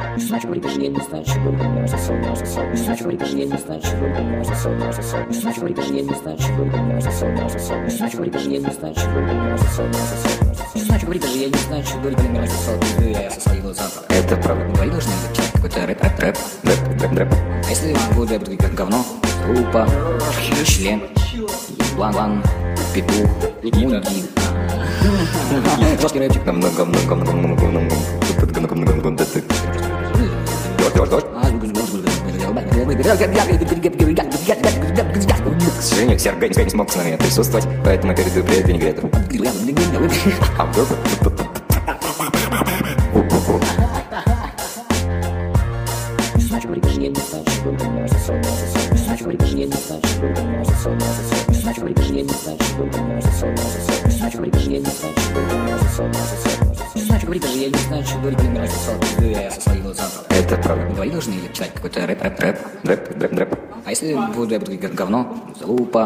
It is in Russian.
Значит, говорит, даже нет, значит, говорит, значит, говорит, даже нет, значит, говорит, значит, говорит, даже нет, значит, говорит, значит, говорит, даже нет, значит, говорит, значит, говорит, даже нет, значит, говорит, я со своей глаза. Это правда. Говорит, должен начать какой-то рэп. А если будет рэп, как говно, группа, член, еблан, петух, мундин. Жесткий рэпчик. К сожалению, Сергей не смог с нами присутствовать, поэтому я передаю привет Винегрету. А вдруг? Значит, говорит, даже нет, значит, говорит, значит, говорит, даже нет, значит, говорит, значит, говорит, даже нет, значит, говорит, значит, говорит, даже нет, значит, говорит, значит, говорит, даже нет, значит, говорит, я со своей глаза. Это правда. Говорит, должны читать какой-то рэп. А если будет рэп, как говно, залупа,